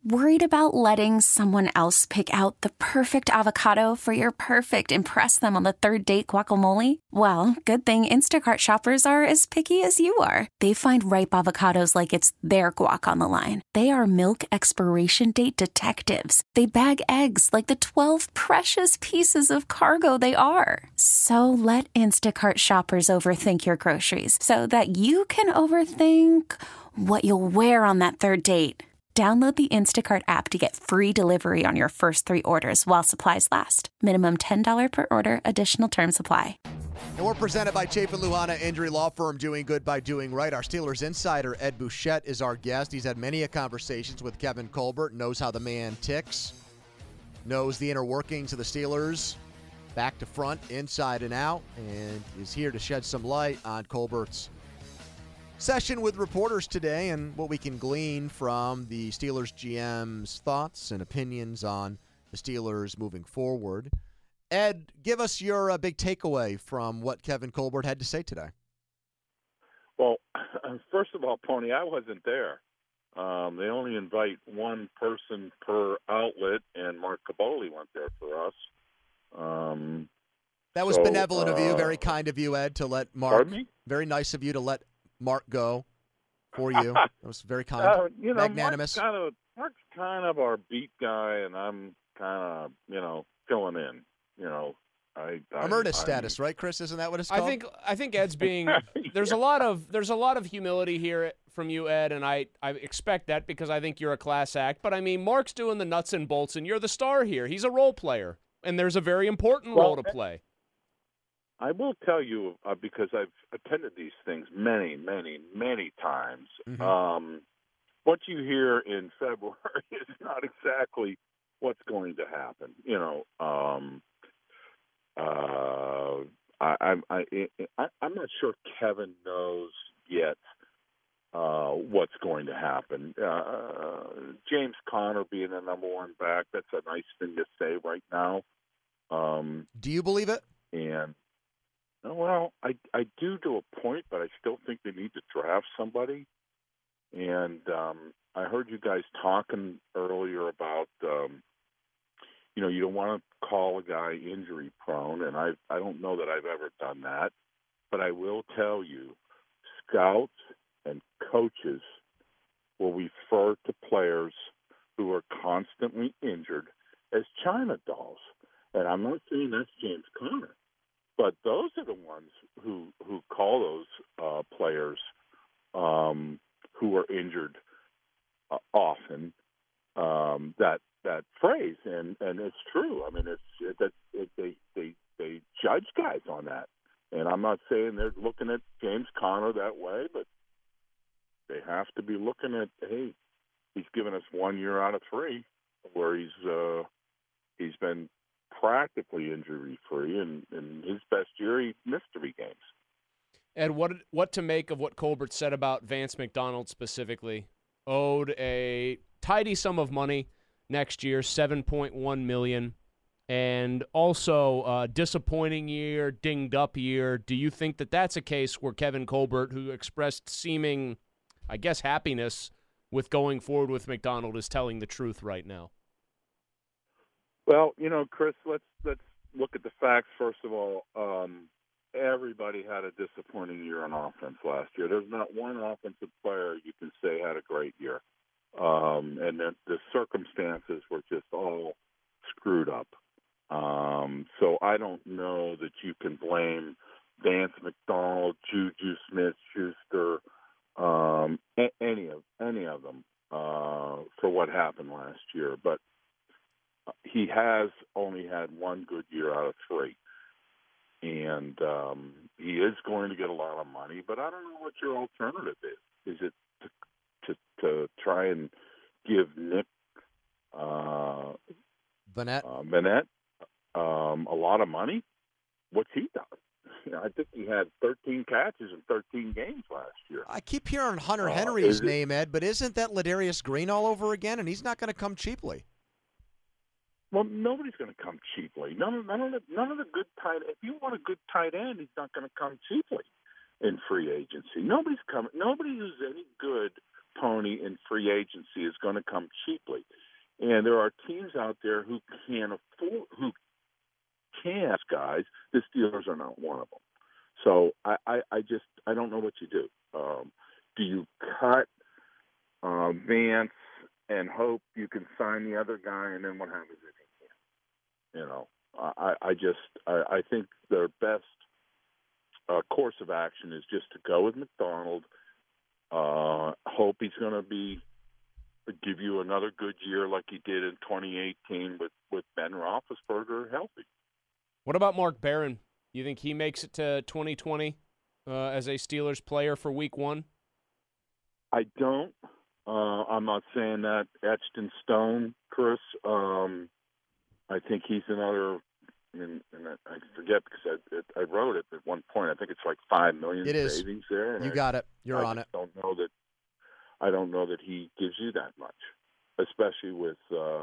Worried about letting someone else pick out the perfect avocado for your perfect impress them on the third date guacamole? Well, good thing Instacart shoppers are as picky as you are. They find ripe avocados like it's their guac on the line. They are milk expiration date detectives. They bag eggs like the 12 precious pieces of cargo they are. So let Instacart shoppers overthink your groceries so that you can overthink what you'll wear on that third date. Download the Instacart app to get free delivery on your first 3 orders while supplies last. Minimum $10 per order. Additional terms apply. And we're presented by Chafin Luhana Injury Law Firm, doing good by doing right. Our Steelers insider, Ed Bouchette, is our guest. He's had many conversations with Kevin Colbert, knows how the man ticks, knows the inner workings of the Steelers, back to front, inside and out, and is here to shed some light on Colbert's session with reporters today and what we can glean from the Steelers GM's thoughts and opinions on the Steelers moving forward. Ed, give us your big takeaway from what Kevin Colbert had to say today. Well, first of all, Pony, I wasn't there. They only invite one person per outlet, and Mark Caboli went there for us. That was benevolent of you, very kind of you, Ed, to let Mark. Pardon me? Very nice of you to let Mark go for you. That was very kind, magnanimous. Mark's kind of our beat guy, and I'm kind of, filling in. Emeritus status, right, Chris? Isn't that what it's called? I think Ed's being. There's a lot of humility here from you, Ed, and I expect that because I think you're a class act. But I mean, Mark's doing the nuts and bolts, and you're the star here. He's a role player, and there's a very important role to play. I will tell you, because I've attended these things many, many, many times, what you hear in February is not exactly what's going to happen. I'm not sure Kevin knows yet what's going to happen. James Conner being the number one back, that's a nice thing to say right now. Do you believe it? And well, I do to a point, but I still think they need to draft somebody. And I heard you guys talking earlier about, you don't want to call a guy injury prone, and I don't know that I've ever done that. But I will tell you, scouts and coaches will refer to players who are constantly injured as China dolls. And I'm not saying that's James Conner. But those are the ones who call those players who are injured often. That phrase, and it's true. I mean, they judge guys on that, and I'm not saying they're looking at James Conner that way, but they have to be looking at, hey, he's given us 1 year out of 3 where he's been practically injury-free, and in his best year, he missed 3 games. Ed, what to make of what Colbert said about Vance McDonald specifically? Owed a tidy sum of money next year, $7.1 million, and also a disappointing year, dinged-up year. Do you think that that's a case where Kevin Colbert, who expressed seeming, I guess, happiness with going forward with McDonald, is telling the truth right now? Well, Chris, let's look at the facts first of all. Everybody had a disappointing year on offense last year. There's not one offensive player you can say had a great year, and the circumstances were just all screwed up. So I don't know that you can blame Vance McDonald, Juju Smith-Schuster, any of them for what happened last year, but he has only had 1 good year out of 3. And he is going to get a lot of money, but I don't know what your alternative is. Is it to try and give Nick Vannett a lot of money? What's he done? I think he had 13 catches in 13 games last year. I keep hearing Hunter Henry's name, Ed, but isn't that Ladarius Green all over again? And he's not going to come cheaply. Well, nobody's going to come cheaply. None of the good tight. If you want a good tight end, he's not going to come cheaply in free agency. Nobody who's any good, Tony, in free agency is going to come cheaply. And there are teams out there who can guys. The Steelers are not one of them. So I don't know what you do. Do you cut Vance and hope you can sign the other guy, and then what happens if he can't? You know, I think their best course of action is just to go with McDonald. Hope he's going to give you another good year like he did in 2018 with Ben Roethlisberger healthy. What about Mark Barron? You think he makes it to 2020 as a Steelers player for Week 1? I don't. I'm not saying that etched in stone, Chris. I think he's another. And I forget because I wrote it at one point. I think it's like $5 million savings there. You got it. You're on it. I don't know that he gives you that much, especially with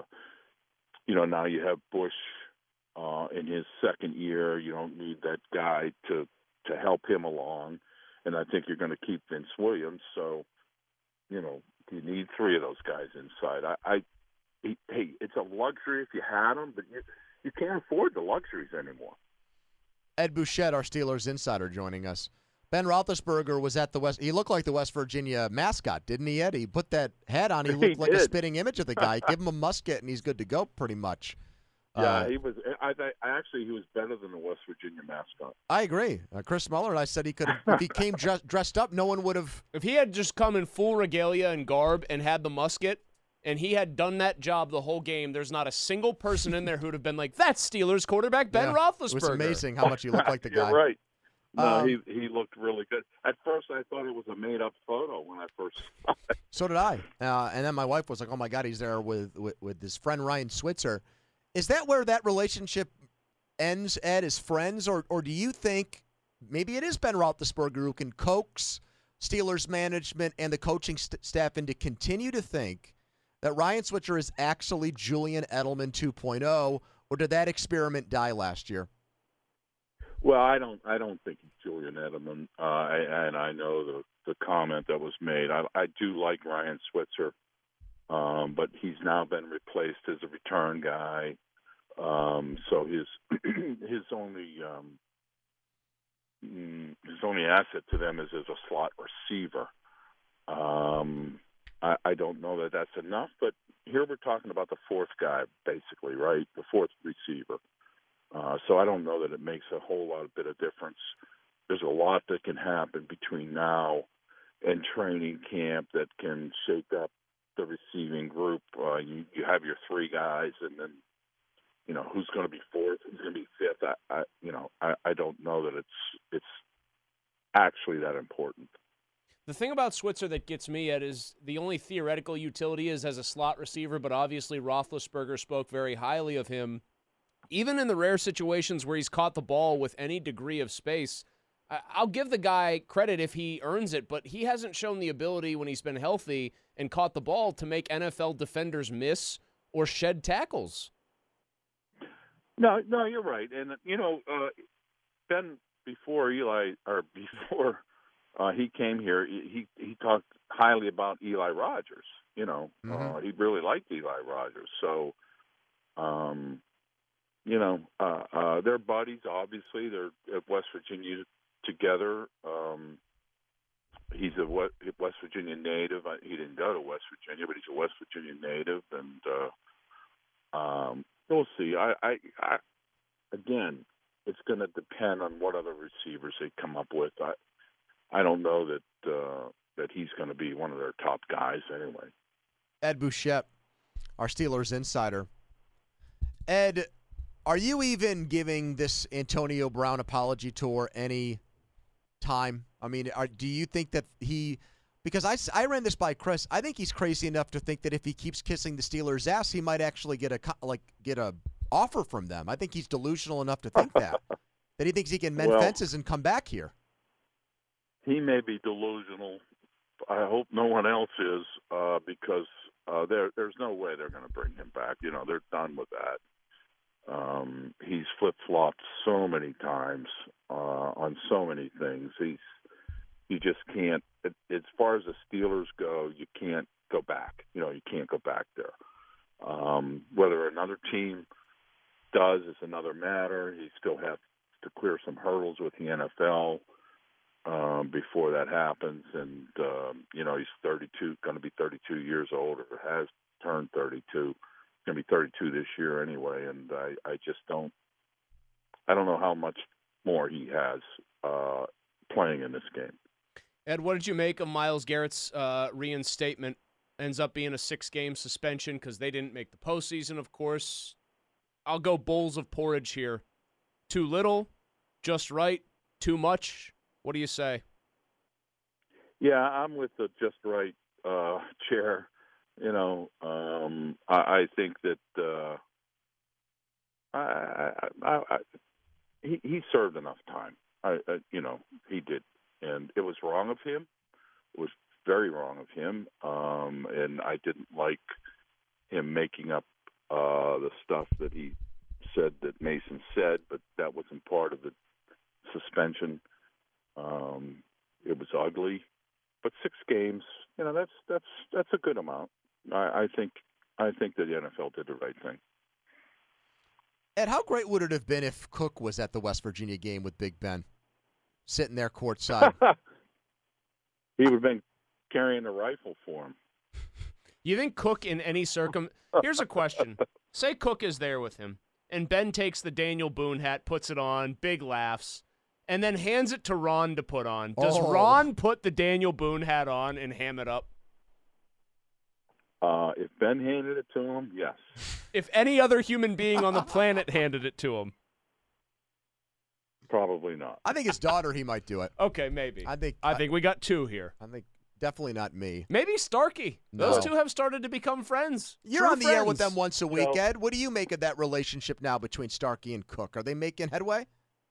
now you have Bush in his second year. You don't need that guy to help him along, and I think you're going to keep Vince Williams. So, you need 3 of those guys inside. Hey, it's a luxury if you had them, but you can't afford the luxuries anymore. Ed Bouchette, our Steelers insider, joining us. Ben Roethlisberger was at the West. He looked like the West Virginia mascot, didn't he, Ed? He put that hat on. He looked like a spitting image of the guy. Give him a musket, and he's good to go, pretty much. Yeah, he was. He was better than the West Virginia mascot. I agree. Chris Muller and I said he could have. If he came dressed up, no one would have. If he had just come in full regalia and garb and had the musket, and he had done that job the whole game, there's not a single person in there who would have been like, "That's Steelers quarterback Ben Roethlisberger." It was amazing how much he looked like the guy. You're right. No, he looked really good. At first, I thought it was a made-up photo when I first saw it. So did I. And then my wife was like, "Oh my God, he's there with his friend Ryan Switzer." Is that where that relationship ends, Ed, as friends, or do you think maybe it is Ben Roethlisberger who can coax Steelers management and the coaching staff into continue to think that Ryan Switzer is actually Julian Edelman 2.0, or did that experiment die last year? Well, I don't think he's Julian Edelman, and I know the comment that was made. I do like Ryan Switzer, but he's now been replaced as a return guy. So his only asset to them is as a slot receiver. I don't know that that's enough, but here we're talking about the fourth guy, basically, right? The fourth receiver. So I don't know that it makes a whole lot of bit of difference. There's a lot that can happen between now and training camp that can shake up the receiving group. You have your 3 guys, and then who's going to be fourth, who's going to be fifth. I don't know that it's actually that important. The thing about Switzer that gets me at is the only theoretical utility is as a slot receiver, but obviously Roethlisberger spoke very highly of him. Even in the rare situations where he's caught the ball with any degree of space, I'll give the guy credit if he earns it, but he hasn't shown the ability when he's been healthy and caught the ball to make NFL defenders miss or shed tackles. No, you're right. And, Ben, before he came here, he talked highly about Eli Rogers. He really liked Eli Rogers. So, they're buddies, obviously. They're at West Virginia together. He's a West Virginia native. He didn't go to West Virginia, but he's a West Virginia native. And we'll see. Again, it's going to depend on what other receivers they come up with. I don't know that he's going to be one of their top guys anyway. Ed Bouchette, our Steelers insider. Ed, are you even giving this Antonio Brown apology tour any time? I mean, do you think that because I ran this by Chris, I think he's crazy enough to think that if he keeps kissing the Steelers' ass, he might actually get a offer from them. I think he's delusional enough to think that he thinks he can mend fences and come back here. He may be delusional. I hope no one else is, because there's no way they're going to bring him back. They're done with that. He's flip-flopped so many times on so many things. You just can't. As far as the Steelers go, you can't go back. You can't go back there. Whether another team does is another matter. He still has to clear some hurdles with the NFL before that happens. And, he's 32, going to be 32 years old, or has turned 32. He's going to be 32 this year anyway. And I just don't know how much more he has playing in this game. Ed, what did you make of Myles Garrett's reinstatement? Ends up being a 6-game suspension because they didn't make the postseason, of course. I'll go bowls of porridge here. Too little, just right, too much. What do you say? Yeah, I'm with the just right chair. I think that he served enough time. He did, and it was wrong of him. It was very wrong of him, and I didn't like him making up the stuff that he said that Mason said, but that wasn't part of the suspension. It was ugly, but 6 games, that's a good amount. I think that the NFL did the right thing. Ed, how great would it have been if Cook was at the West Virginia game with Big Ben, sitting there courtside? He would have been carrying a rifle for him. You think Cook in any Here's a question. Say Cook is there with him, and Ben takes the Daniel Boone hat, puts it on, big laughs, and then hands it to Ron to put on. Does Ron put the Daniel Boone hat on and ham it up? If Ben handed it to him, yes. If any other human being on the planet handed it to him? Probably not. I think his daughter, he might do it. Okay, maybe. I think we got 2 here. I think definitely not me. Maybe Starkey. No. Those 2 have started to become friends. You're True on the friends. air with them once a week, Ed. What do you make of that relationship now between Starkey and Cook? Are they making headway?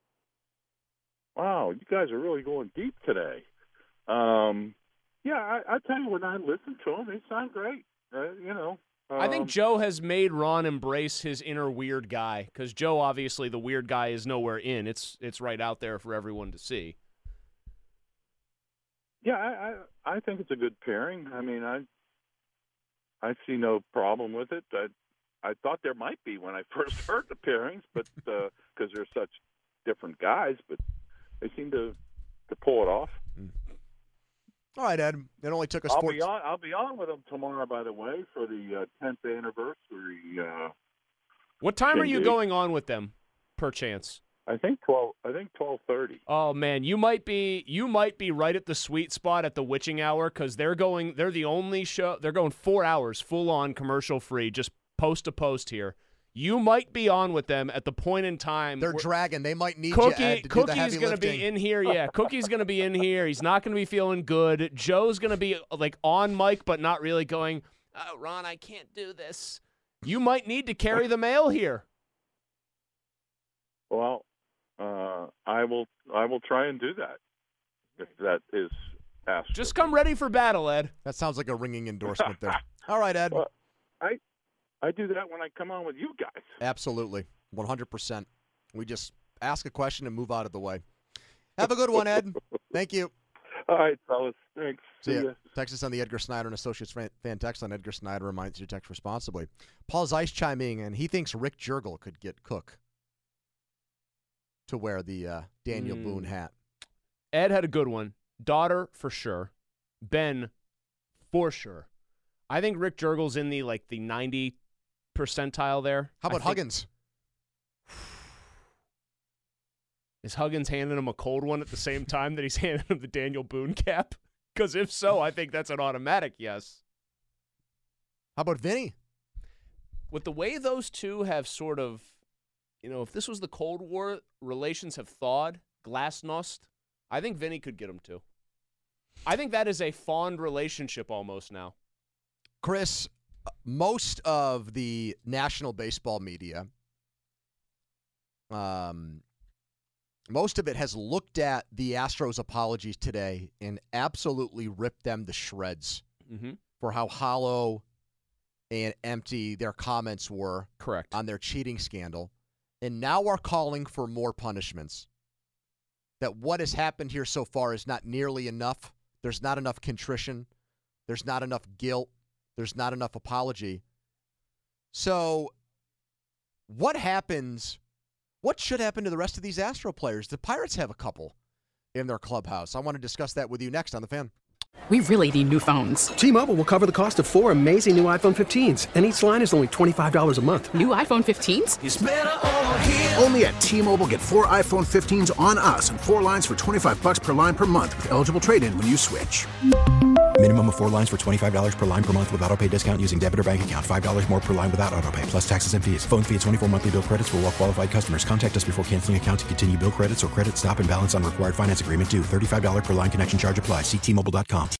Wow, you guys are really going deep today. I tell you, when I listen to them, they sound great. I think Joe has made Ron embrace his inner weird guy, because Joe, obviously, the weird guy is nowhere in. It's right out there for everyone to see. Yeah, I think it's a good pairing. I mean, I see no problem with it. I thought there might be when I first heard the pairings, but because they're such different guys, but they seem to pull it off. All right, Ed. It only took us. I'll be on with them tomorrow, by the way, for the 10th anniversary. What time are you going on with them, perchance? I think 12:30. Oh man, you might be right at the sweet spot at the witching hour, because they're the only show. They're going 4 hours, full on, commercial free, just post to post here. You might be on with them at the point in time. They're dragging. They might need you, Ed, to do the heavy Cookie's going to be in here. Yeah, Cookie's going to be in here. He's not going to be feeling good. Joe's going to be like on mic, but not really going, oh, Ron, I can't do this. You might need to carry the mail here. Well, I will try and do that if that is asked. Just come ready for battle, Ed. That sounds like a ringing endorsement there. All right, Ed. Well, I do that when I come on with you guys. Absolutely. 100%. We just ask a question and move out of the way. Have a good one, Ed. Thank you. All right, fellas. Thanks. See ya. Text us on the Edgar Snyder and Associates fan text on Edgar Snyder. Reminds you to text responsibly. Paul Zeiss chiming in. He thinks Rick Jurgel could get Cook to wear the Daniel Boone hat. Ed had a good one. Daughter, for sure. Ben, for sure. I think Rick Jurgel's in the 90 percentile there. How about Huggins? Is Huggins handing him a cold one at the same time that he's handing him the Daniel Boone cap? Because if so, I think that's an automatic yes. How about Vinny? With the way those 2 have sort of, if this was the Cold War, relations have thawed, glasnost, I think Vinny could get him too. I think that is a fond relationship almost now. Chris, most of the national baseball media, most of it has looked at the Astros' apologies today and absolutely ripped them to shreds for how hollow and empty their comments were. Correct. On their cheating scandal. And now are calling for more punishments. That what has happened here so far is not nearly enough. There's not enough contrition. There's not enough guilt. There's not enough apology. So what happens? What should happen to the rest of these Astro players? The Pirates have a couple in their clubhouse. I want to discuss that with you next on The Fan. We really need new phones. T-Mobile will cover the cost of 4 amazing new iPhone 15s, and each line is only $25 a month. New iPhone 15s? It's better over here. Only at T-Mobile, get 4 iPhone 15s on us and 4 lines for $25 per line per month with eligible trade-in when you switch. Minimum of 4 lines for $25 per line per month with autopay discount using debit or bank account. $5 more per line without autopay, plus taxes and fees. Phone fee at 24 monthly bill credits for well-qualified customers. Contact us before canceling account to continue bill credits or credit stop and balance on required finance agreement due. $35 per line connection charge applies. See T-Mobile.com.